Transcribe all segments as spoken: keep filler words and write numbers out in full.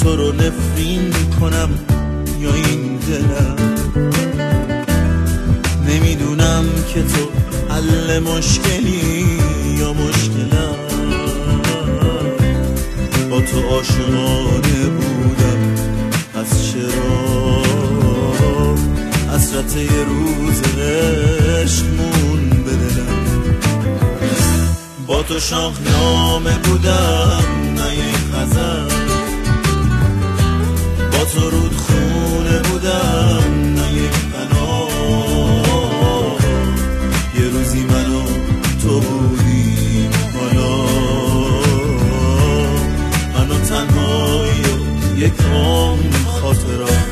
تو رو نفرین کنم یا این دلم. نمیدونم که تو حل مشکلی یا مشکلم. با تو عاشقانه بودم، پس چرا حسرت یه روز عشق مون به دلم. با تو شاهنامه بودم نه یک غزل، با تو رودخونه بودم نه یک پناه. یه روزی من و تو بودیم، حالا من و تنهایی و یک عمر خاطرات.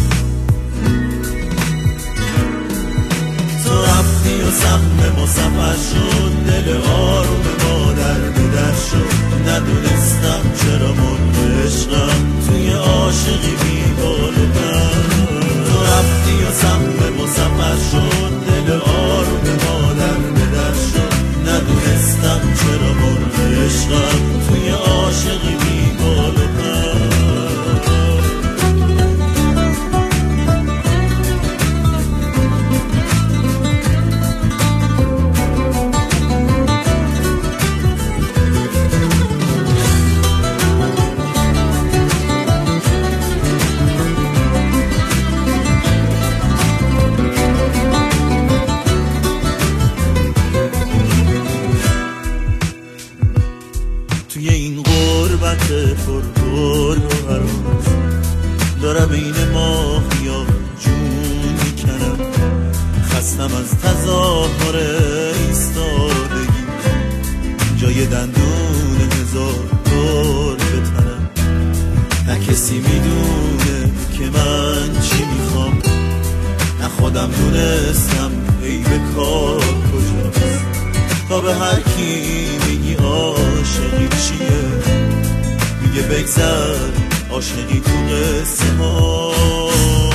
تو رفتی و سهم ما سفر شد، دل آروم ما در بدر شد. ندونستم چرا مرد عشقم توی عاشقی بی بال و پر. تو رفتی و سهم ما سفر شد، دل آروم ما در بدر شد. ندونستم چرا مرد عشقم توی عاشقی بی بال و پر. توی این غربت پر گل و هراز دارم این ماهیا جون میکنم. خستم از تظاهر ایستادگی، جای دندون هزار دور بتنم. نه کسی میدونه که من چی میخوام، نه خودم دونستم عیب کار کجاست. تا به هر کی میگی عاشقی چیه، میگه بگذر عاشقی تو قصه ها.